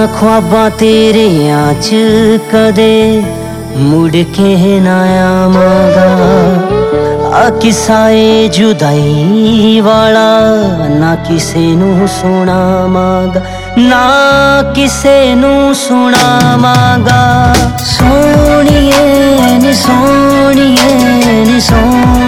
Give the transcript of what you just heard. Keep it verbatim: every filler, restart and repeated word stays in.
ख्वाबां तेरियां च कदे मुड़ के ना आवांगा। आ किस्सा ए जुदाई वाला ना किसे नू सुणावांगा, ना किसे नू सुणावांगा। सोहणीए नी सोहणीए नी सोहणीए